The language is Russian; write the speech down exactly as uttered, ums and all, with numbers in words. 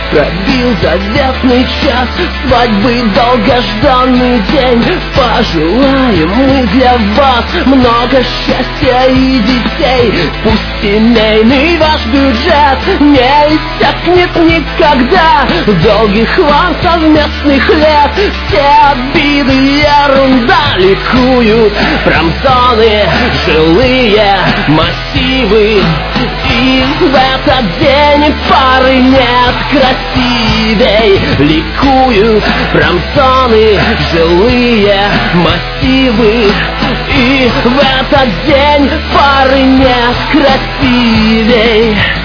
Пробил заветный час свадьбы, долгожданный день. Пожелаем мы для вас много счастья и детей. Пусть семейный ваш бюджет не иссякнет никогда. Долгих вам совместных лет, все обиды ерунда. Ликуют промзоны, жилые массивы, и в этот день пары нет красивей. Ликуют промзоны, жилые массивы, и в этот день пары нет красивей.